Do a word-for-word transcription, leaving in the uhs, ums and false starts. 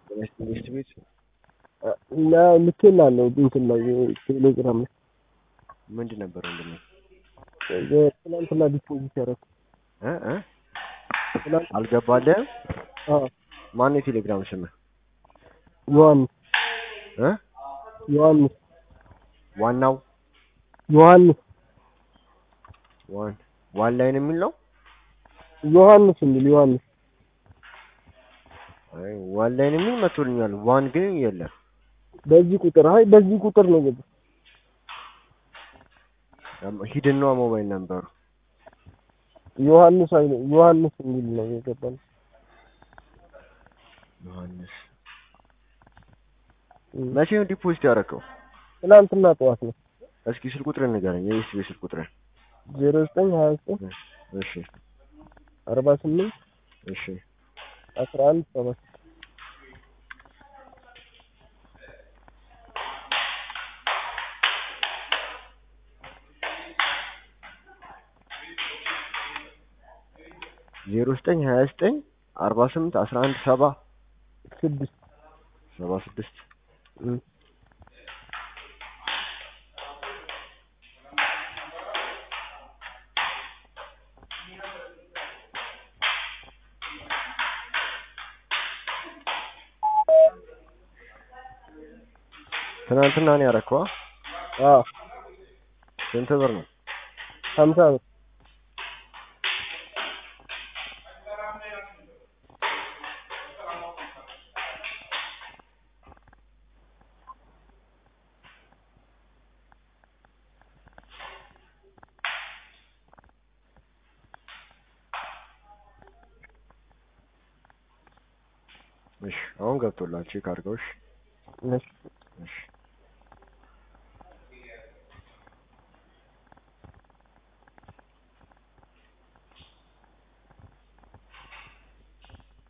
ኢንቨስት ቤት እና ልኬልሃለሁ እንትን ላይ ቴሌግራም ላይ ምንድን ነበር ወንድሜ? ትናንትና ዲፖዚት ያደረኩት እ እ ትናንት አልገባልህም? አዎ ማን የቴሌግራም ስምህ? ዮሐንስ እ ዮሐንስ ዋናው ዮሐንስ ዋን ዋን ላይ ነው የሚል ነው? ዮሐንስ የሚል ዮሐንስ አይ ዋን ላይ ነው የሚል መቶልኛል። ዋን ግን የለም። በዚህ ቁጥር አይ በዚህ ቁጥር ነው ገባ ሂድና ሞባይል ነምበሩ ዮሐንስ አይደል ዮሐንስ የሚል ነው የገባው። ዮሐንስ መቼ ነው ዲፖዚት ያደረከው? ትናንትና ጠዋት ነው። እስኪ ስልክ ቁጥርን ንገረኝ። የኤስ ቢ ስልክ ቁጥርን ዜሮ ዘጠኝ ሀያ ዘጠኝ እሺ አርባ ስምንት እሺ አስራ አንድ ሰባት ዜሮ ዘጠኝ ሀያ ዘጠኝ አርባ ስምንት አስራ አንድ ሰባ ስድስት ሰባ ስድስት ትናንትና ነው ያደረከው? አዎ ስንት ብር ነው? ሀምሳ ብር እሺ አሁን ገብቶላል። ቼክ አድርገው። እሺ እሺ እሺ